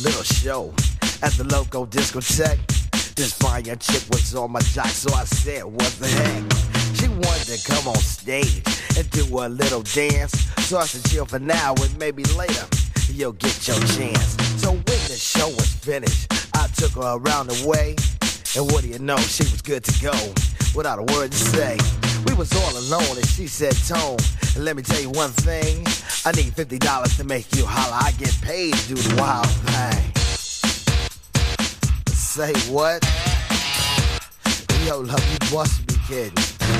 little show at the local discotheque. This fine young chick was on my jock, so I said, what the heck? She wanted to come on stage and do a little dance. So I said, chill for now and maybe later you'll get your chance. So when the show was finished, I took her around the way. And what do you know, she was good to go without a word to say. We was all alone and she said, Tone, let me tell you one thing. I need $50 to make you holler. I get paid to do the wild thing. Say what? Yo, love, you must be kidding.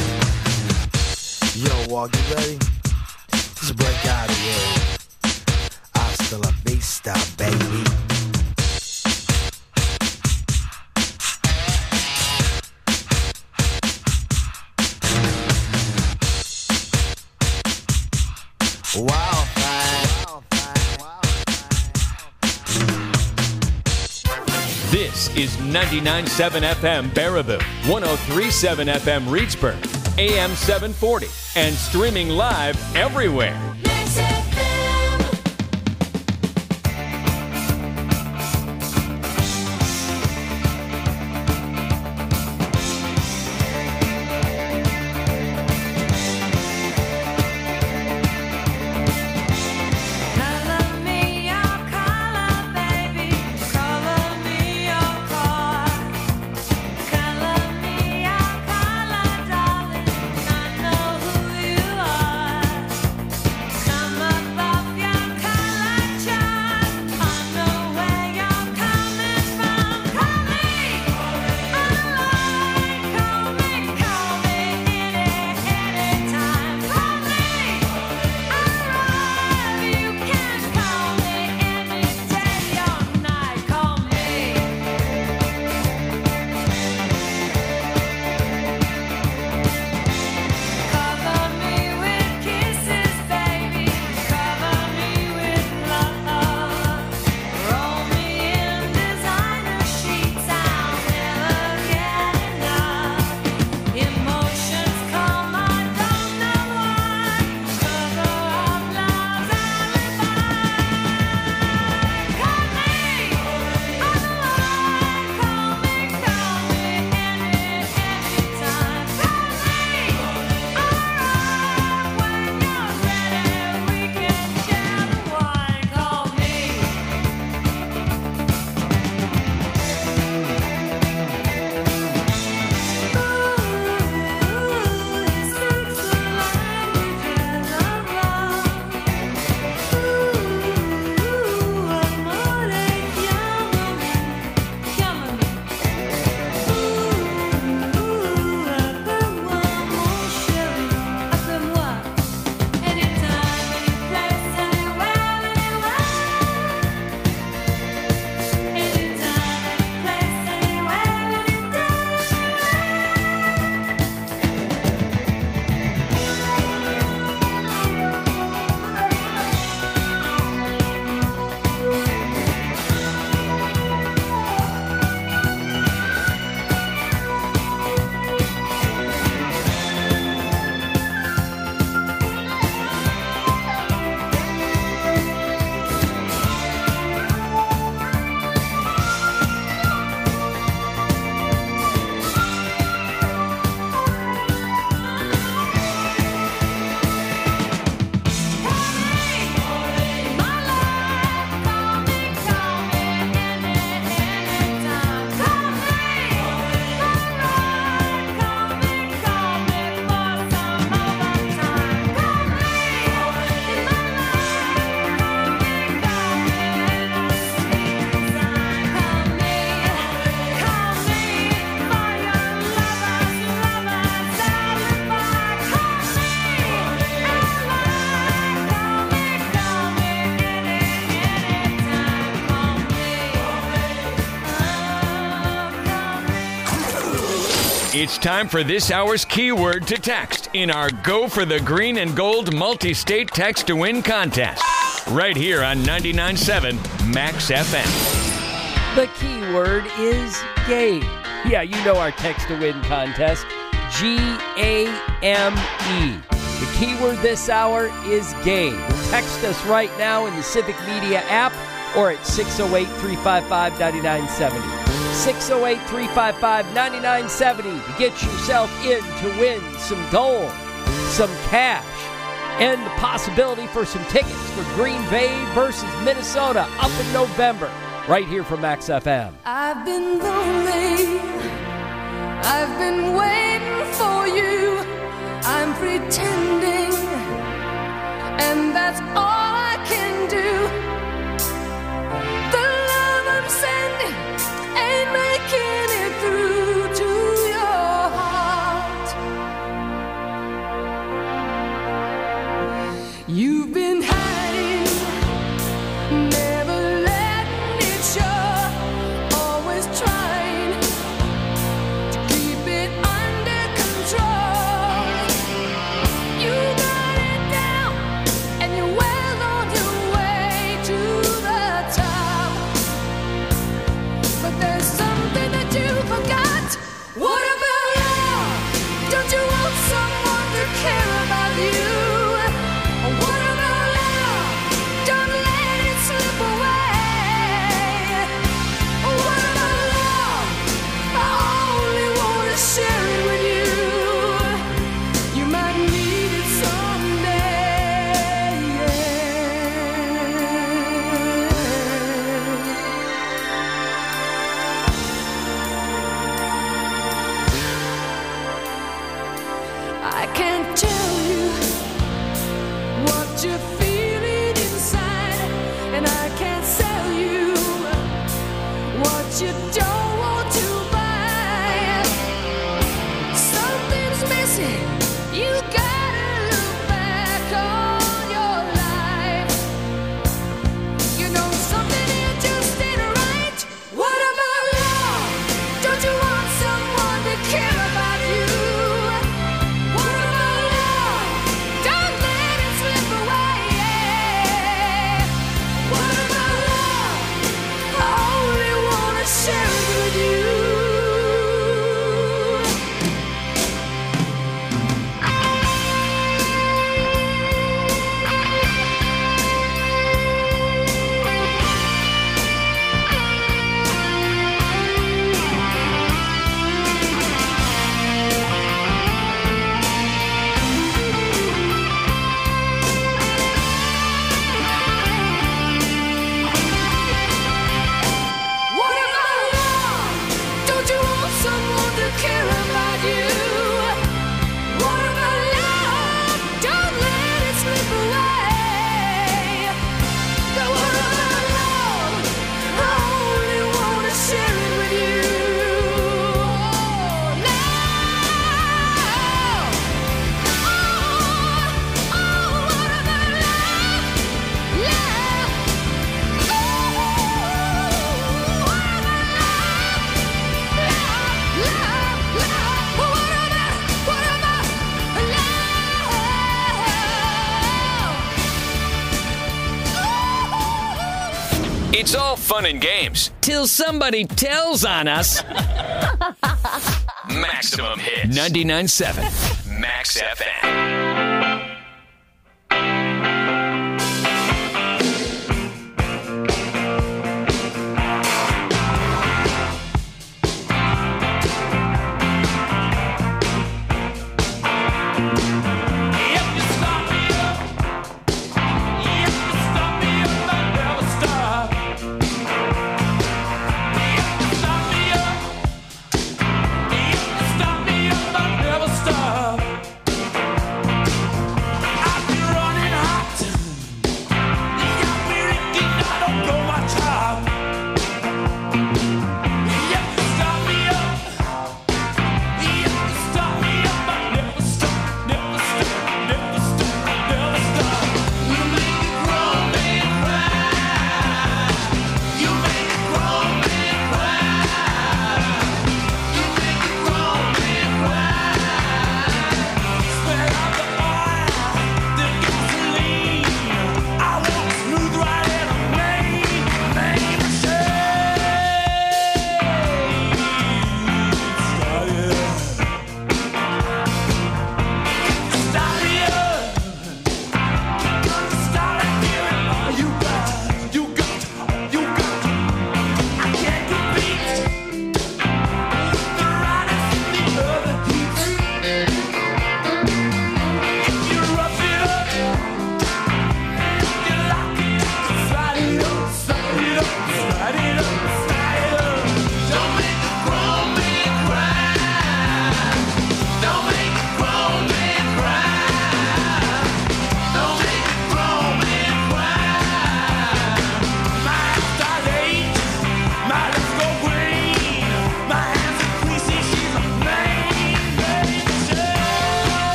Yo, Walk, you ready? Just break out of here. Hasta la vista, baby. Wow, This is 99.7 FM Baraboo, 103.7 FM Reedsburg, AM 740, and streaming live everywhere. It's time for this hour's keyword to text in our Go for the Green and Gold multi-state text to win contest. Right here on 99.7 Max FM. The keyword is game. Yeah, you know our text to win contest. G-A-M-E. The keyword this hour is game. Text us right now in the Civic Media app or at 608-355-9970. 608-355-9970 to get yourself in to win some gold, some cash, and the possibility for some tickets for Green Bay versus Minnesota up in November, right here from Max FM. I've been lonely, I've been waiting for you, I'm pretending, and that's all I can do. The love I'm sending ain't making it through to your heart. You've been hiding, never letting it show, always trying to keep it under control. You got it down, and you're well on your way to the top. But there's something that you forgot. What about love? Don't you want someone to care about you? What about love? Don't let it slip away. What about love? I only want to share it with you. You might need it someday. I can't tell you what you're feeling inside, and I can't sell you what you don't want to buy. Something's missing, you gotta look back on your life. You know something here just ain't right. What about love? Don't you want someone to care about you? What about love? Don't let it slip away. What about love? I only want to share it with you. What about love? Don't you want someone to care about you? What about love? Don't let it slip away. But what about love? I only want to share it with you. Love. What about love? Love. It's all fun and games till somebody tells on us. Maximum Hits 99.7 Max FM. Never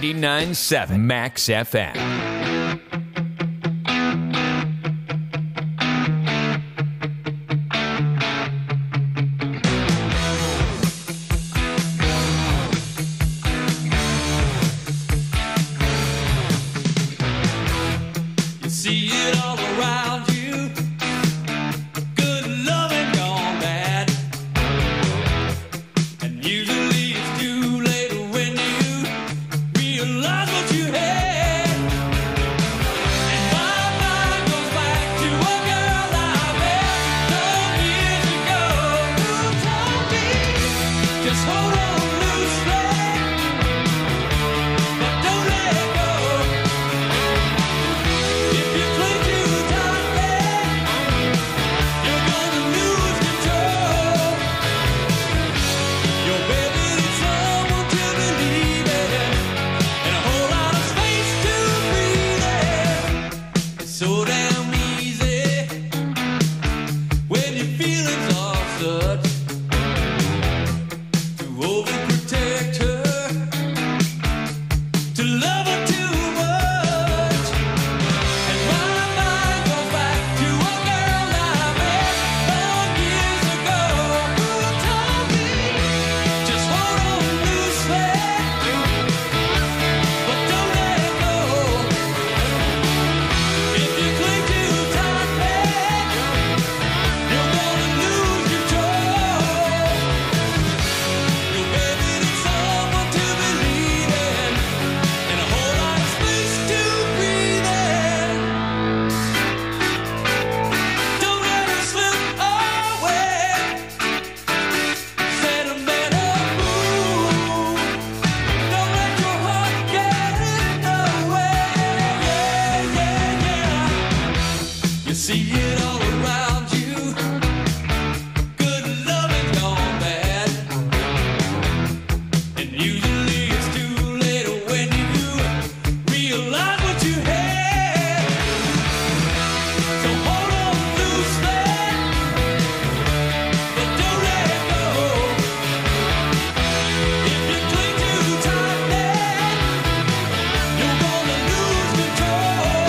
99.7 Max FM. See it all around you. Good loving gone bad. And usually it's too late when you realize what you had. And my mind goes back to a girl I met some years ago who told me, just hold on loosely, but don't let go. If you cling too tightly, you're gonna lose control. Your baby needs someone to believe in, and a whole lot of space to breathe in. It's so damn easy when your feelings are such to overprotect her, to love her too much. And my mind goes back to a girl I met some years ago who told me, just hold on loosely, but don't let go. If you cling too tightly, you're gonna lose control. Your baby needs someone to believe in, and a whole lot of space to breathe in. Don't let it slip away. Sentimental mood. Don't let your heart get in the way. Yeah. You see it all around you. Good loving gone bad. And usually it's too late when you realize what you had. So hold on loosely, but don't let go. If you cling too tightly, you're gonna lose control.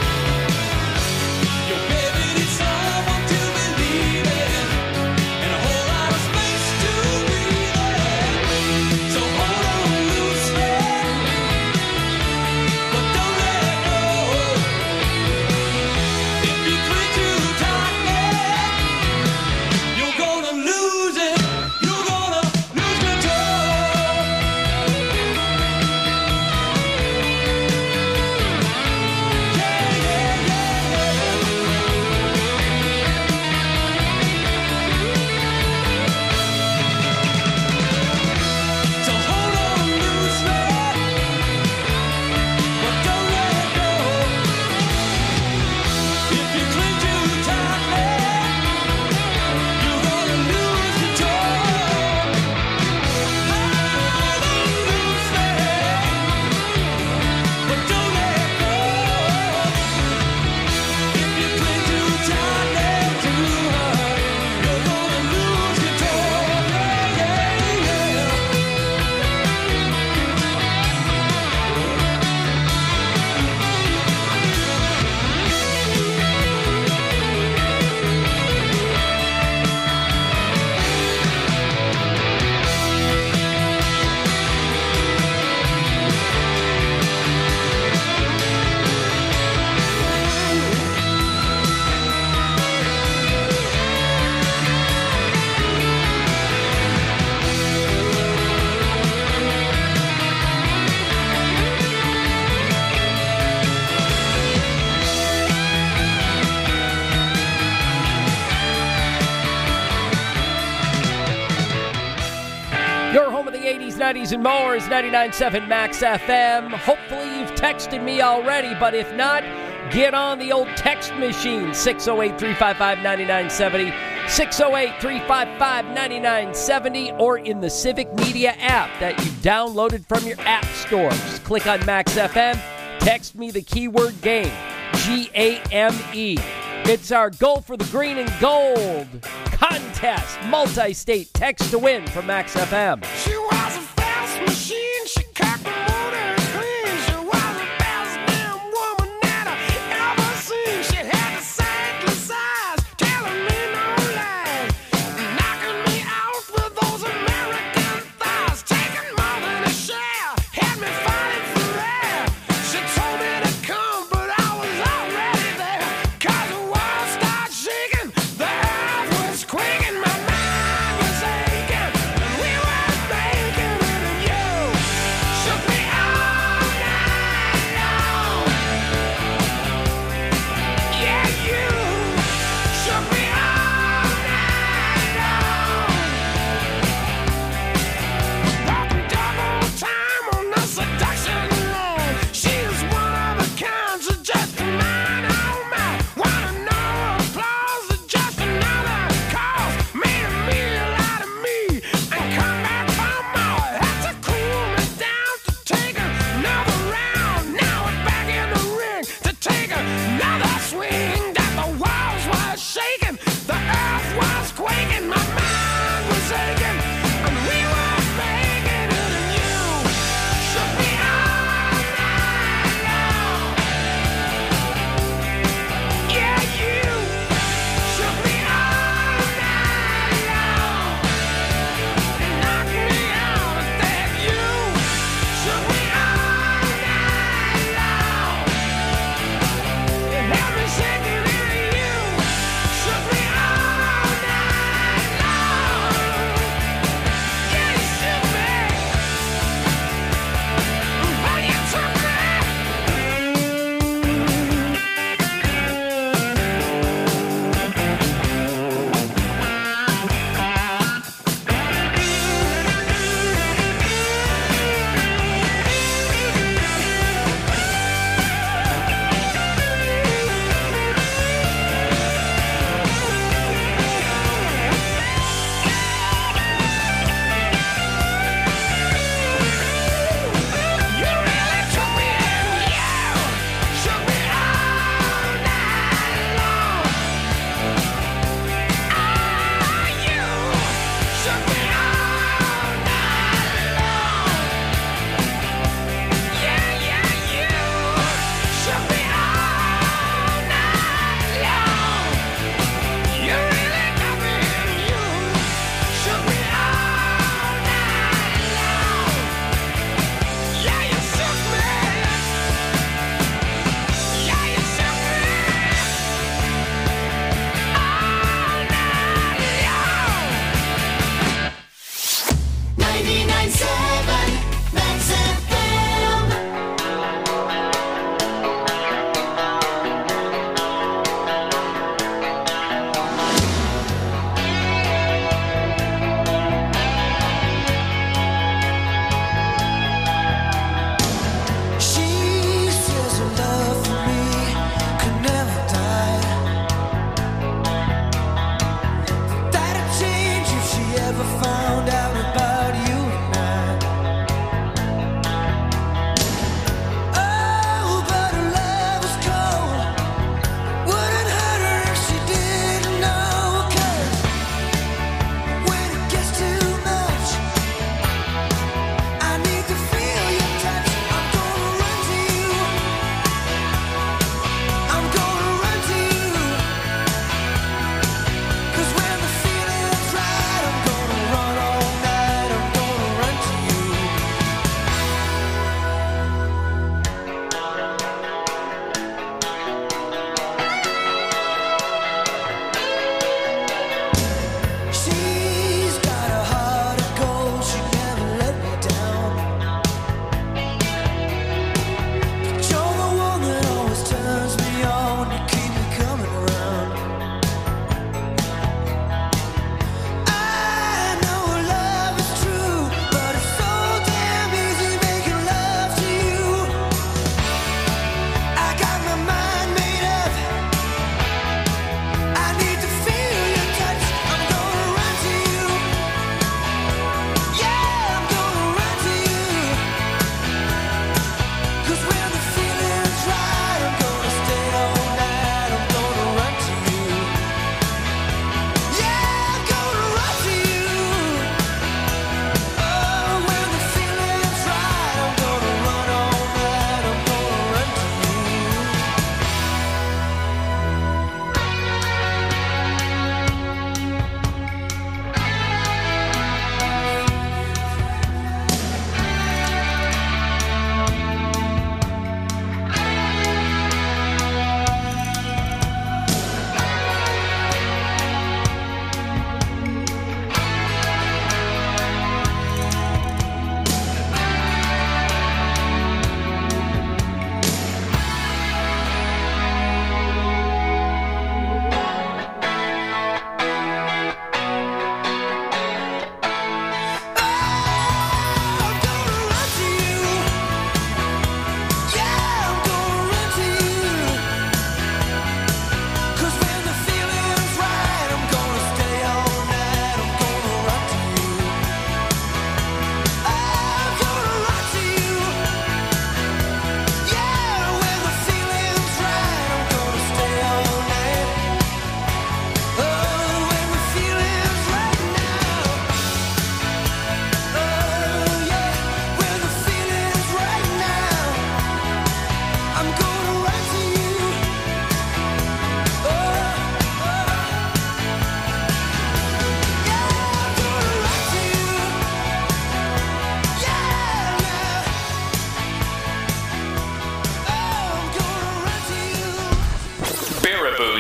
Your baby needs someone to believe in, and a whole lot of space to breathe in. So hold on loosely, but don't let go. If you cling too tightly, you're gonna lose it. You're gonna lose control. So hold on loosely, but don't let go. If you cling too tightly, you're gonna lose control. Hold on loosely, but don't let go. If you cling too tightly to her, you're gonna lose control. Your home of the 80s, 90s, and more is 99.7 Max FM. Hopefully you've texted me already, but if not, get on the old text machine, 608-355-9970, 608-355-9970, or in the Civic Media app that you downloaded from your app store. Just click on Max FM, text me the keyword GAME, G-A-M-E. It's our Goal for the Green and Gold contest, multi-state text to win from Max FM. She was a fast machine. She cocked the motor and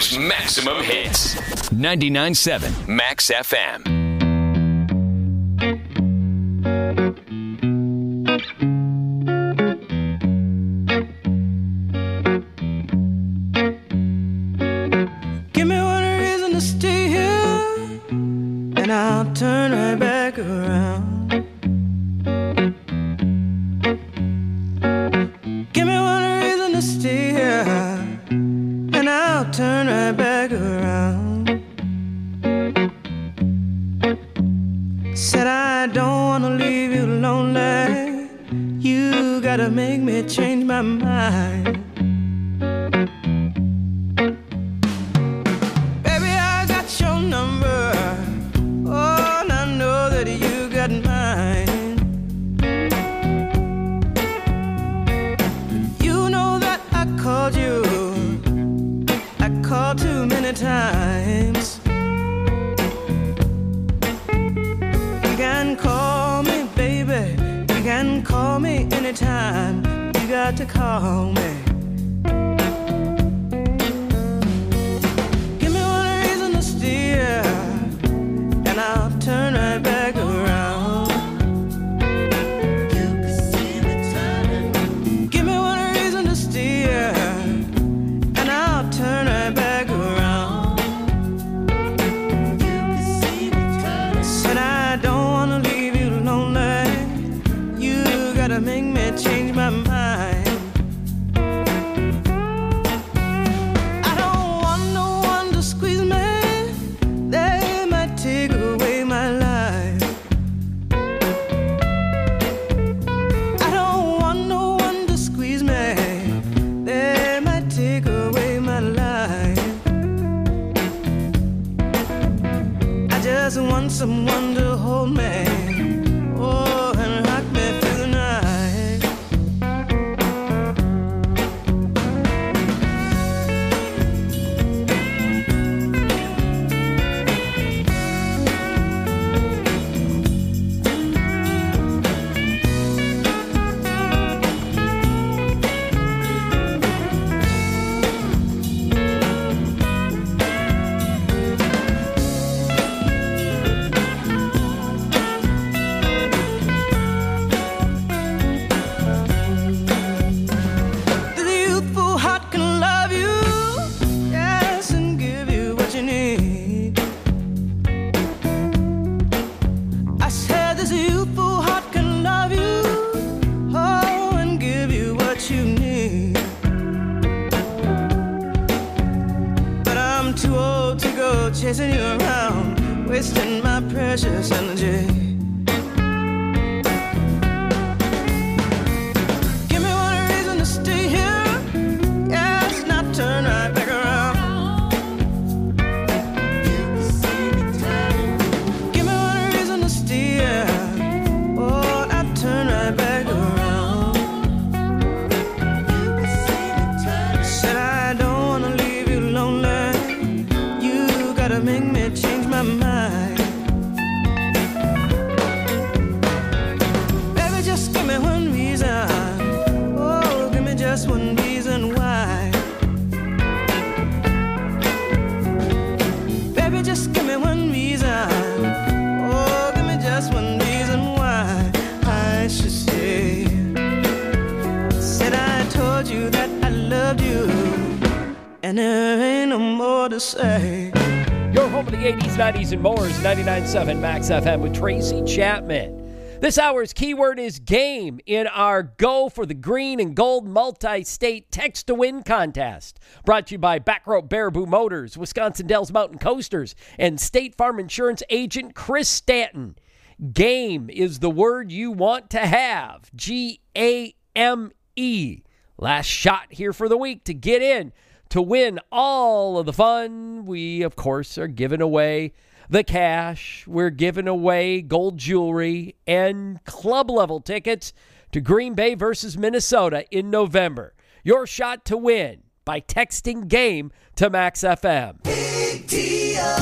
Radio's maximum hits. 99.7 Max FM. Give me one reason to stay here, and I'll turn right back around. Give me one reason to stay here, and I'll turn right back around. Said I don't wanna leave you lonely. You gotta make me change my mind. Baby, I got your number. Oh, and I know that you got mine. You know that I called you. I called too many times. You can call me, baby. You can call me anytime. You got to call me. Give me one reason to steer, and I'll turn right back around. You can see me turning. Give me one reason to steer, and I'll turn right back around. You can see me turning. Said I don't wanna leave you lonely. You gotta make me change my mind. I don't want no one to squeeze me. They might take away my life. I don't want no one to squeeze me. They might take away my life. I just want someone to hold me. Oh, and rock me through the night. The youthful heart can love you, yes, and give you what you need. I said this youthful heart can love you, oh, and give you what you need. But I'm too old to go chasing you around, wasting my precious energy. Give me one reason to stay here, yes, not turn right back around. Give me one reason to stay here, oh, not turn right back around. Said I don't wanna leave you lonely. You gotta make me change my mind. Baby, just give me one reason. Oh, give me just one reason why. Baby, just give me one reason. Oh, give me just one reason why I should stay. Said I told you that I loved you, and there ain't no more to say. Your home of the 80s, 90s, and more is 99.7 Max FM with Tracy Chapman. This hour's keyword is game in our Go for the Green and Gold multi-state text-to-win contest. Brought to you by Backrope Baraboo Motors, Wisconsin Dells Mountain Coasters, and State Farm Insurance agent Chris Stanton. Game is the word you want to have. G-A-M-E. Last shot here for the week to get in to win all of the fun. We, of course, are giving away the cash. We're giving away gold jewelry and club-level tickets to Green Bay versus Minnesota in November. Your shot to win by texting GAME to Max FM. Big deals.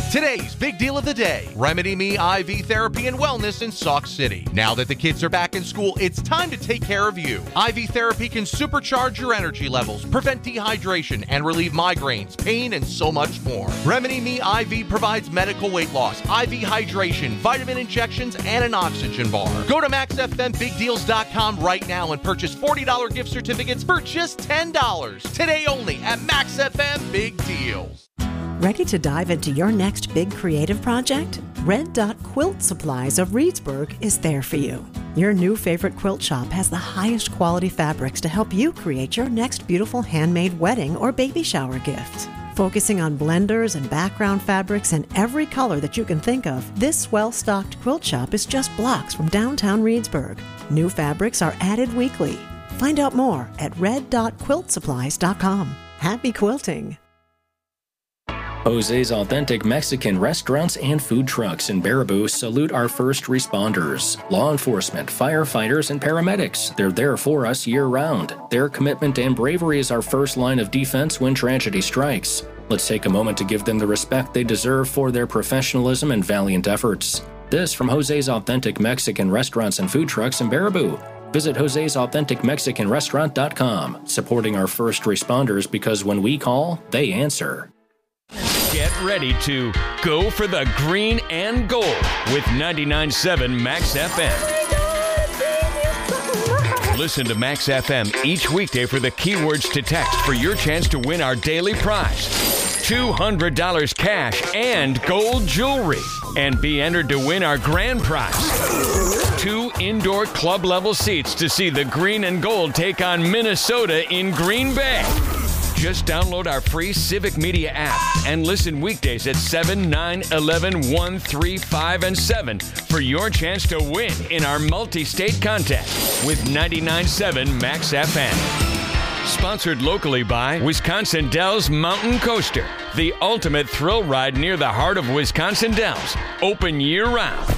Today's big deal of the day, Remedy Me IV Therapy and Wellness in Sauk City. Now that the kids are back in school, it's time to take care of you. IV therapy can supercharge your energy levels, prevent dehydration, and relieve migraines, pain, and so much more. Remedy Me IV provides medical weight loss, IV hydration, vitamin injections, and an oxygen bar. Go to MaxFMBigDeals.com right now and purchase $40 gift certificates for just $10. Today only at Max FM Big Deals. Ready to dive into your next big creative project? Red Dot Quilt Supplies of Reedsburg is there for you. Your new favorite quilt shop has the highest quality fabrics to help you create your next beautiful handmade wedding or baby shower gift. Focusing on blenders and background fabrics in every color that you can think of, this well-stocked quilt shop is just blocks from downtown Reedsburg. New fabrics are added weekly. Find out more at red.quiltsupplies.com. Happy quilting! Jose's Authentic Mexican Restaurants and Food Trucks in Baraboo salute our first responders, law enforcement, firefighters, and paramedics. They're there for us year-round. Their commitment and bravery is our first line of defense when tragedy strikes. Let's take a moment to give them the respect they deserve for their professionalism and valiant efforts. This from Jose's Authentic Mexican Restaurants and Food Trucks in Baraboo. Visit josesauthenticmexicanrestaurant.com, supporting our first responders because when we call, they answer. Get ready to go for the green and gold with 99.7 Max FM. Listen to Max FM each weekday for the keywords to text for your chance to win our daily prize. $200 cash and gold jewelry. And be entered to win our grand prize. 2 indoor club level seats to see the green and gold take on Minnesota in Green Bay. Just download our free Civic Media app and listen weekdays at 7, 9, 11, 1, 3, 5, and 7 for your chance to win in our multi-state contest with 99.7 Max FM. Sponsored locally by Wisconsin Dells Mountain Coaster, the ultimate thrill ride near the heart of Wisconsin Dells. Open year-round.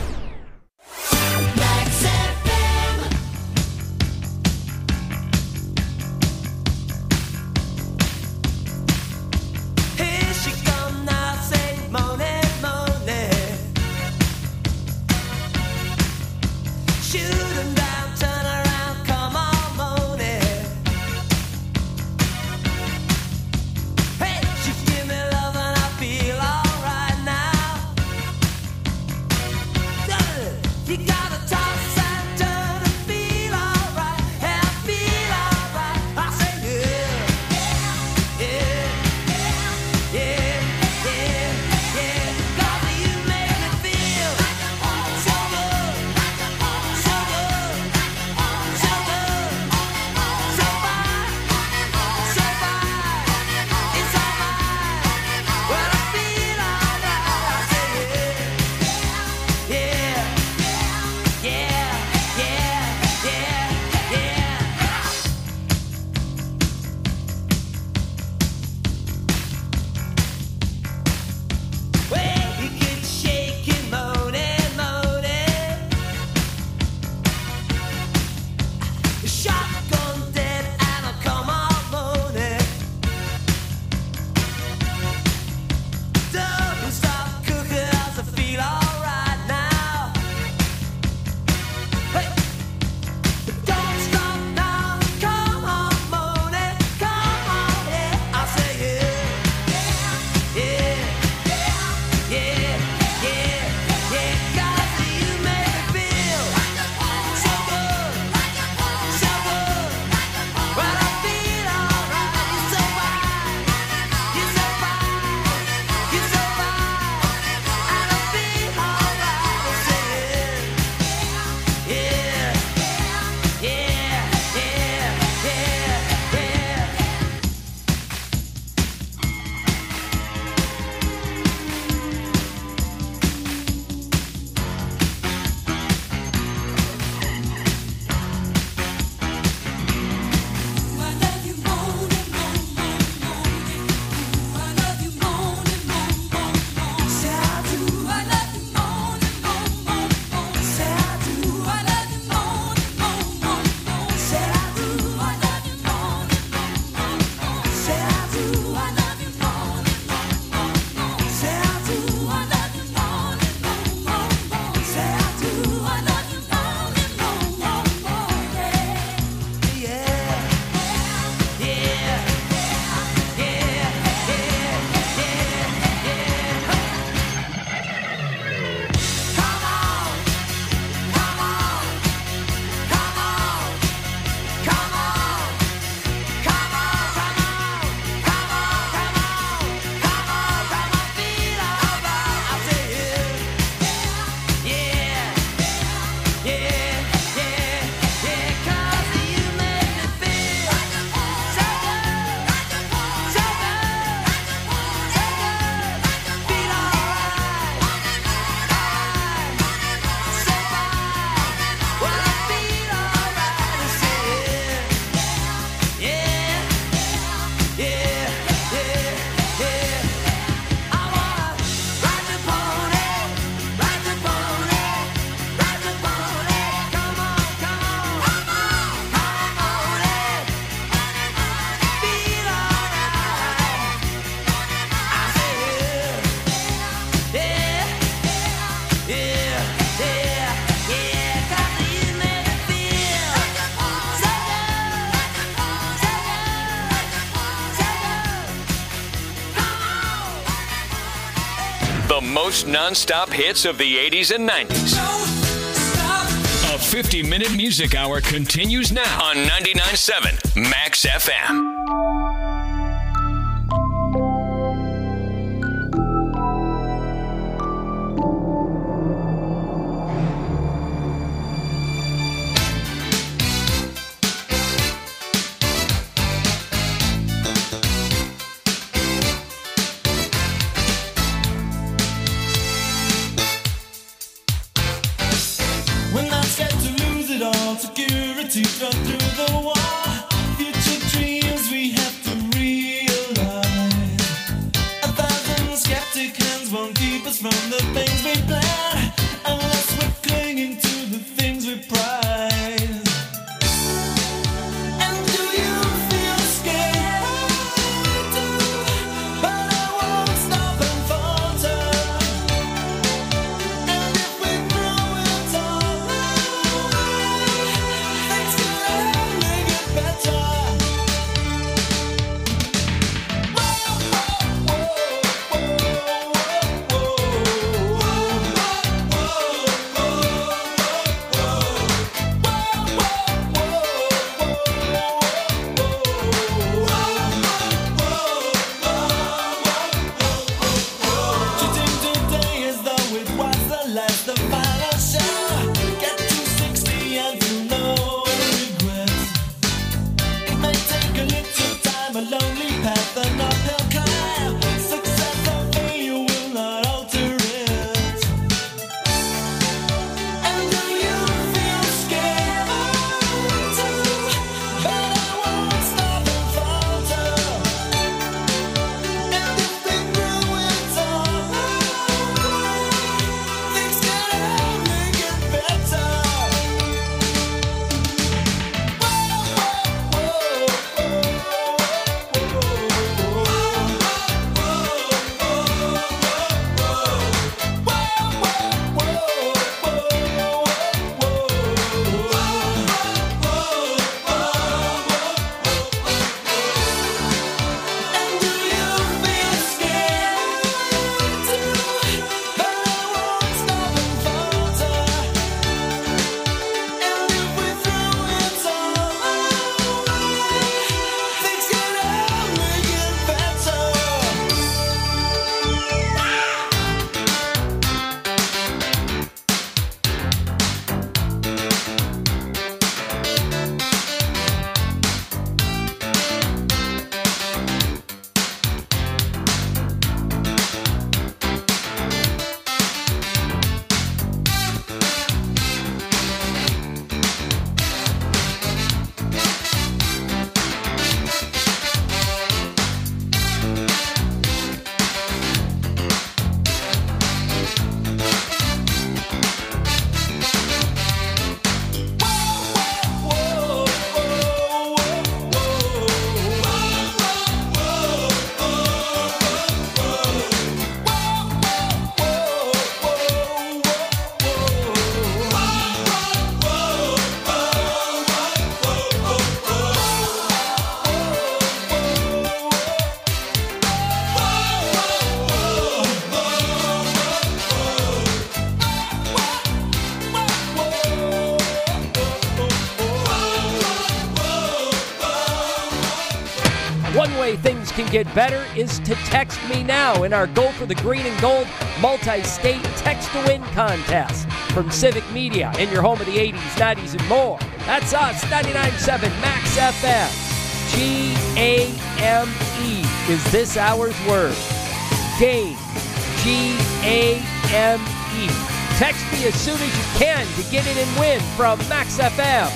The most non-stop hits of the 80s and 90s. A 50-minute music hour continues now on 99.7 Max FM. Security cut through the wall. Future dreams we have to realize. 1,000 skeptic hands won't keep us from the things we plan, unless we're clinging to the things we prize. And do you feel scared? But I won't stop and falter. And if we grow it all, One way things can get better is to text me now in our Go for the Green and Gold multi-state text-to-win contest from Civic Media in your home of the 80s, 90s, and more. That's us, 99.7 Max FM. G-A-M-E is this hour's word. Game. G-A-M-E. Text me as soon as you can to get it and win from Max FM.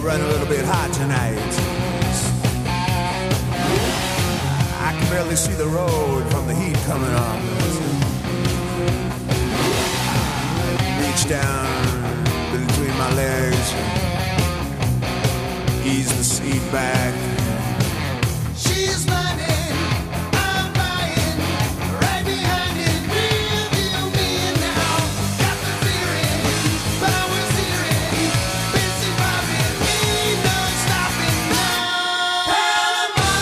run a little bit hot tonight. I can barely see the road from the heat coming on. Reach down between my legs, ease the seat back. She's running, I'm buying, right behind it, real me now. Got the feeling, powers hearing, busy robbing me, no stopping now. Panama,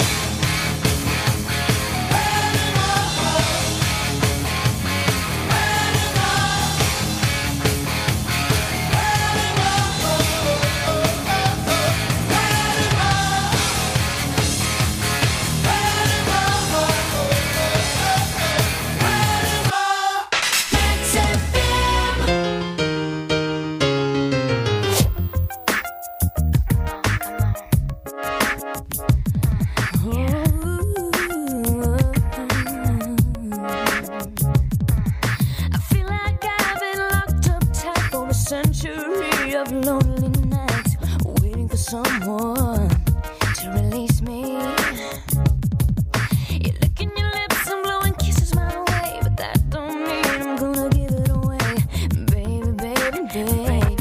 I feel like I've been locked up tight for a century of lonely nights, waiting for someone to release me. You're licking your lips and blowing kisses my way, but that don't mean I'm gonna give it away, baby, baby, baby.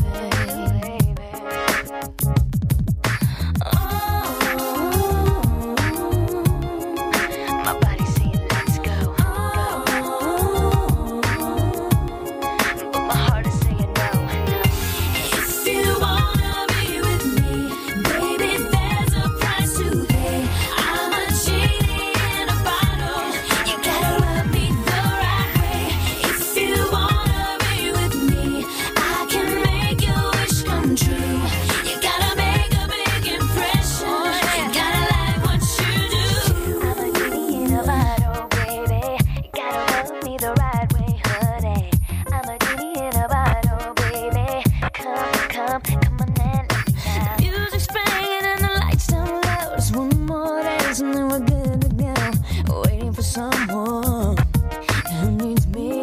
My body's saying let's go, but my heart is saying no. If you wanna be with me, baby, there's a price to pay. I'm a genie in a bottle. You gotta love me the right way. If you wanna be with me, I can make your wish come true. You gotta make a big impression. Gotta like what you do. I'm a genie in a bottle, baby. You gotta love me the right way, honey. I'm a genie in a bottle, baby. Come on and let me down. The music's playing and the lights down low. Just one more dance and then we're good to go. Waiting for someone who needs me.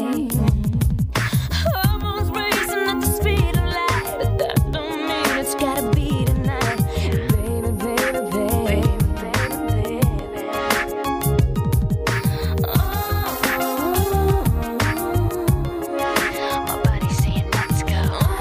Hormones racing at the speed of light, but that don't mean it's gotta be tonight, baby, baby, baby, baby, baby. My body's saying let's go,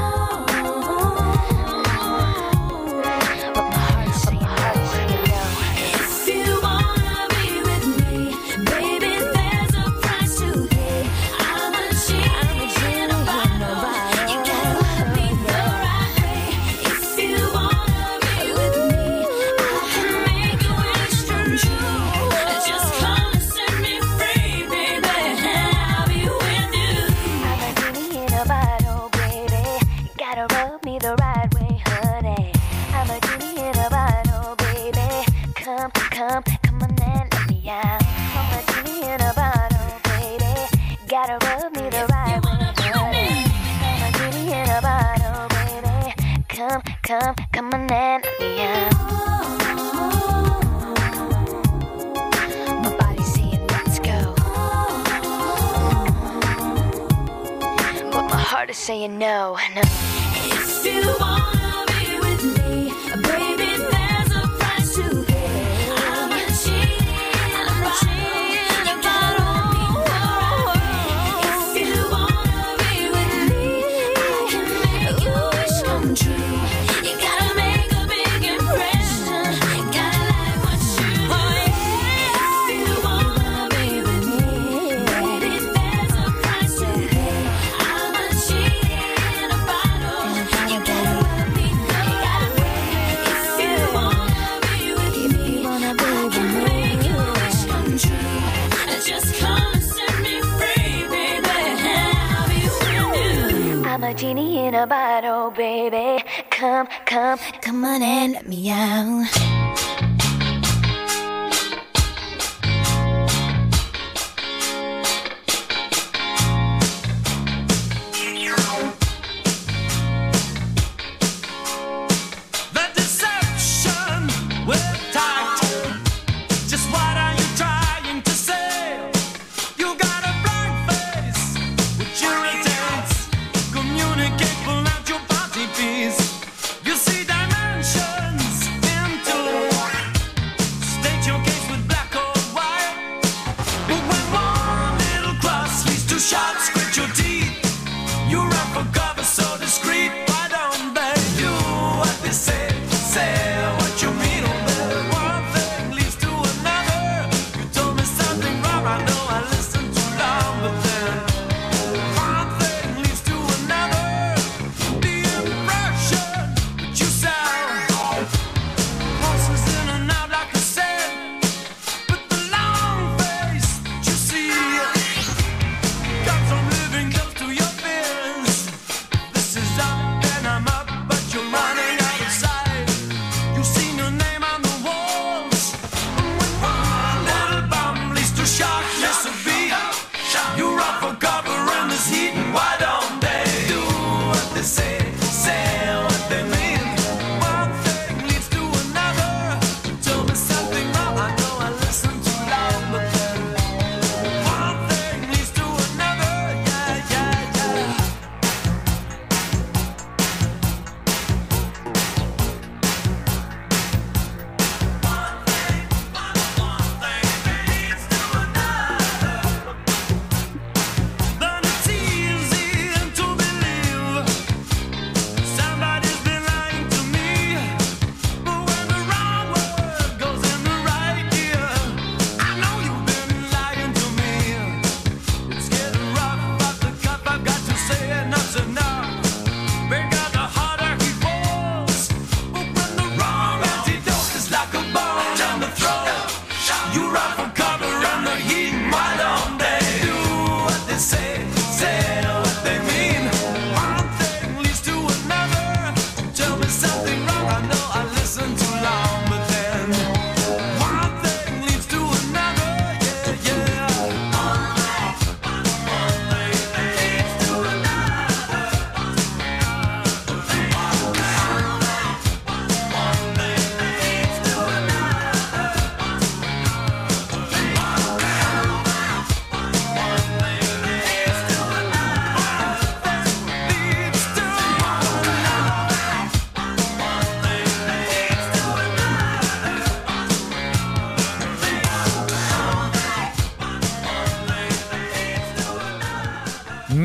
but my heart's saying no. If you wanna be with me, baby, there's a price to pay. I'm a genie in a bottle. You gotta love me the right way. If you wanna be with me, I can make your wish come true. Just come and set me free, baby, and I'll be with you. I'm a genie in a bottle, baby. You gotta rub me the right way, honey. I'm a genie in a bottle, baby. Come on and let me out. I'm a genie in a bottle, baby. Gotta rub me the right way, honey. I'm a genie in a bottle, baby. Come on and let me out. My body's saying let's go, but my heart is saying no, no. If you wanna be with me, baby, there's a price to pay. I'm a genie in a bottle. If you wanna be with me, I can make your wish come true. You gotta make a big impression. Gotta like what you do. If you wanna be with me, baby, there's a price to pay. I'm a genie in a bottle. You gotta love me the right way. If you wanna be with me, I can make your wish come true. Just come and set me free, baby, and I'll be with you. I'm a genie in a bottle, baby. Come on and let me out. The deception with tight. Just what are you trying to say? You got a blank face with your intents. Communicate, pull out your party piece. You see that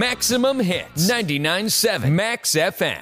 Maximum Hits. 99.7 Max FM.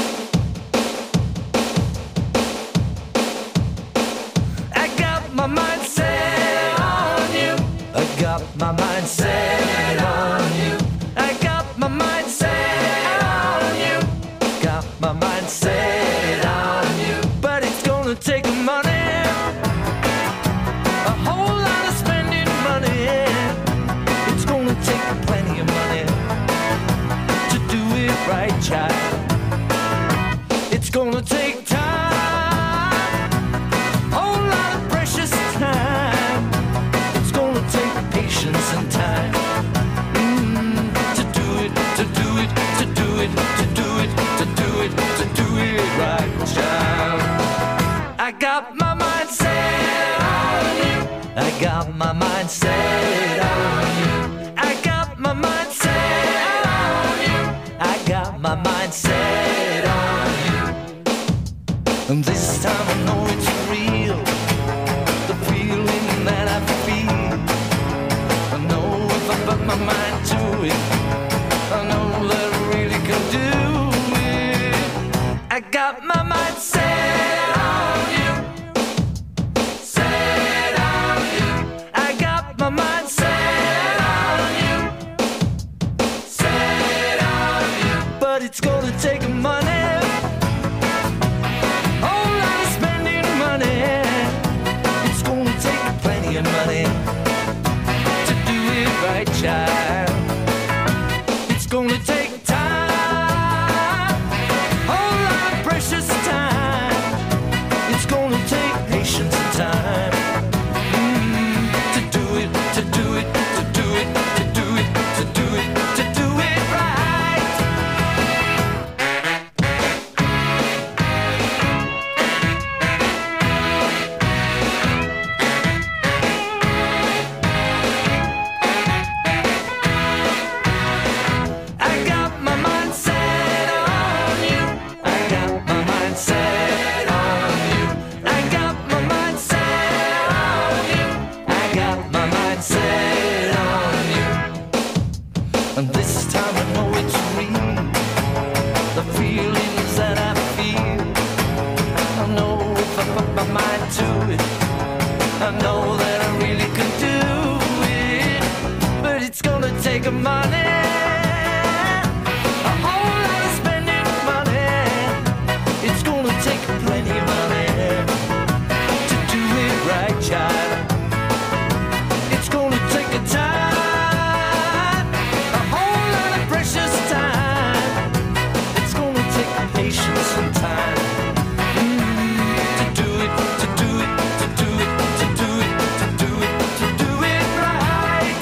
I got my mind set on you. I got my mind set on you. I got my mind set on you. Got my mind set on you. But it's gonna take money, a whole lot of spending money. It's gonna take plenty of money to do it right, child. It's gonna take time, whole lot of precious time. It's gonna take patience and time to do it, to do it, to do it, to do it, to do it, to do it right, child. I got my mind set on you. I got my mind set on you. I got my mind set on you. I got my mind set on you. And this time I know it's real, the feeling that I feel. I know if I put my mind to it, I know that I really can do it. I got my mind set on you, set on you. I got my mind set on you, set on you. But it's gonna take money, whole lot of spending money. It's gonna take plenty of money to do it right, child. It's gonna take time, whole lot of precious time. It's gonna take patience and time to do it, to do it, to do it, to do it, to do it, to do it right. I got my mind set on you. I got my mind set on you. I got my mind set on you. I got my mind set on you. And this time I know it's real, the feelings that I feel. I know if I put my mind to it, I know that I really can do it. But it's gonna take money, a whole lot of spending money. It's gonna take plenty of money to do it right, child. It's gonna take a time, a whole lot of precious time. It's gonna take patience and time to do it, to do it, to do it, to do it, to do it, to do it right.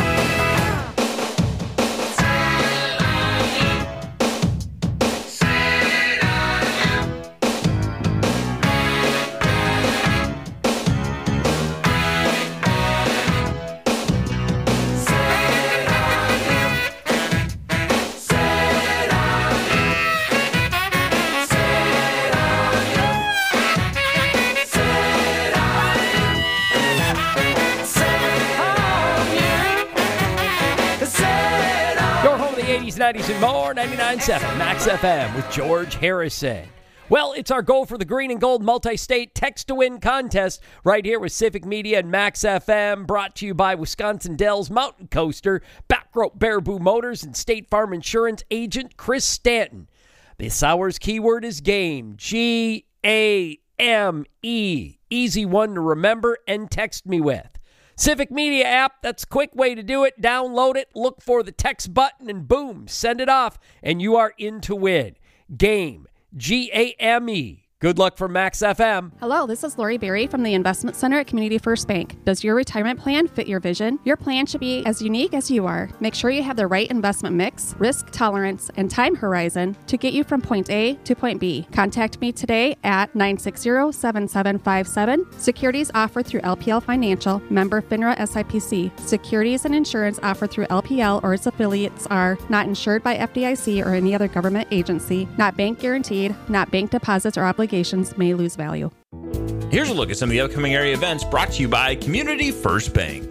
Your home of the 80s, 90s, and more. 99.7 Max FM with George Harrison. Well, it's our goal for the Green and Gold Multi-State Text to Win contest right here with Civic Media and Max FM, brought to you by Wisconsin Dells Mountain Coaster, Backrope Baraboo Motors, and State Farm Insurance agent Chris Stanton. This hour's keyword is GAME, G-A-M-E. Easy one to remember and text me with. Civic Media app, that's a quick way to do it. Download it, look for the text button, and boom, send it off, and you are in to win. GAME, G-A-M-E. Good luck from Max FM. Hello, this is Lori Berry from the Investment Center at Community First Bank. Does your retirement plan fit your vision? Your plan should be as unique as you are. Make sure you have the right investment mix, risk tolerance, and time horizon to get you from point A to point B. Contact me today at 960-7757. Securities offered through LPL Financial, member FINRA SIPC. Securities and insurance offered through LPL or its affiliates are not insured by FDIC or any other government agency, not bank guaranteed, not bank deposits or obligations may lose value. Here's a look at some of the upcoming area events brought to you by Community First Bank.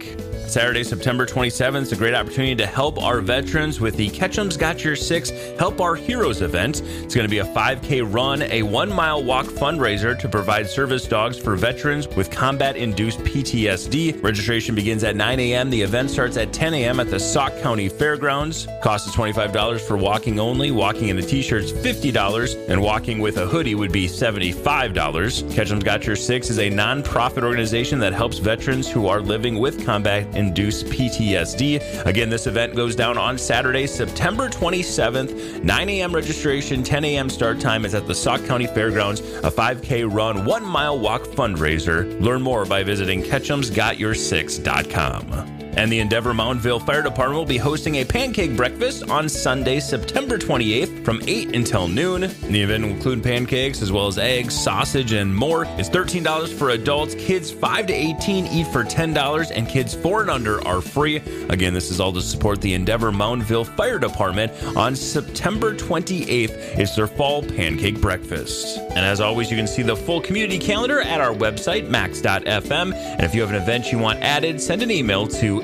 Saturday, September 27th, is a great opportunity to help our veterans with the Ketchum's Got Your Six Help Our Heroes event. It's going to be a 5K run, a 1-mile walk fundraiser to provide service dogs for veterans with combat-induced PTSD. Registration begins at 9 a.m. The event starts at 10 a.m. at the Sauk County Fairgrounds. Cost is $25 for walking only. Walking in a t-shirt is $50, and walking with a hoodie would be $75. Ketchum's Got Your Six is a non-profit organization that helps veterans who are living with combat-induced PTSD. Again, this event goes down on Saturday, September 27th, 9 a.m. registration, 10 a.m. start time. Is at the Sauk County Fairgrounds, a 5K run, 1-mile walk fundraiser. Learn more by visiting ketchumsgotyoursix.com. And the Endeavor Moundville Fire Department will be hosting a pancake breakfast on Sunday, September 28th from 8 until noon. The event will include pancakes as well as eggs, sausage, and more. It's $13 for adults. Kids 5 to 18 eat for $10, and kids 4 and under are free. Again, this is all to support the Endeavor Moundville Fire Department. On September 28th, it's their fall pancake breakfast. And as always, you can see the full community calendar at our website, max.fm. And if you have an event you want added, send an email to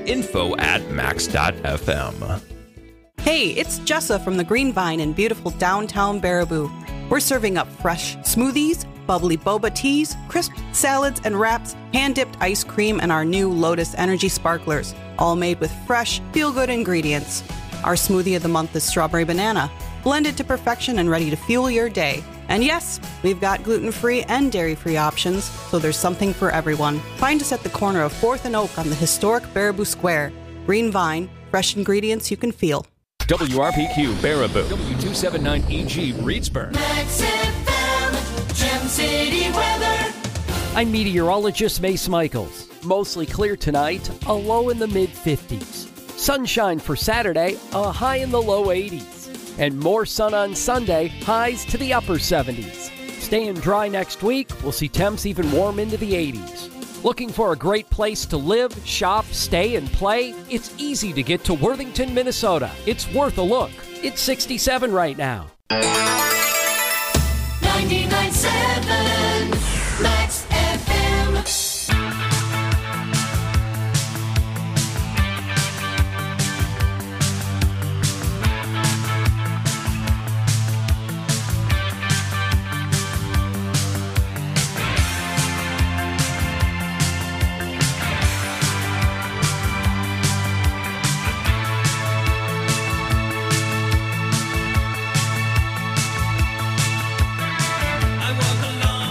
info@max.fm. Hey, it's Jessa from the Greenvine in beautiful downtown Baraboo. We're serving up fresh smoothies, bubbly boba teas, crisp salads and wraps, hand-dipped ice cream, and our new Lotus Energy Sparklers, all made with fresh, feel-good ingredients. Our smoothie of the month is strawberry banana, blended to perfection and ready to fuel your day. And yes, we've got gluten-free and dairy-free options, so there's something for everyone. Find us at the corner of 4th and Oak on the historic Baraboo Square. Greenvine, fresh ingredients you can feel. WRPQ Baraboo, W279EG Reedsburg. Max FM, Gem City weather. I'm meteorologist Mace Michaels. Mostly clear tonight, a low in the mid-50s. Sunshine for Saturday, a high in the low 80s. And more sun on Sunday, highs to the upper 70s. Staying dry next week, we'll see temps even warm into the 80s. Looking for a great place to live, shop, stay, and play? It's easy to get to Worthington, Minnesota. It's worth a look. It's 67 right now. 99.7 Max FM. I walk along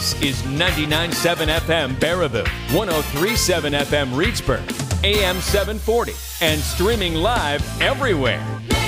This is 99.7 FM Baraboo, 103.7 FM Reedsburg, AM 740, and streaming live everywhere.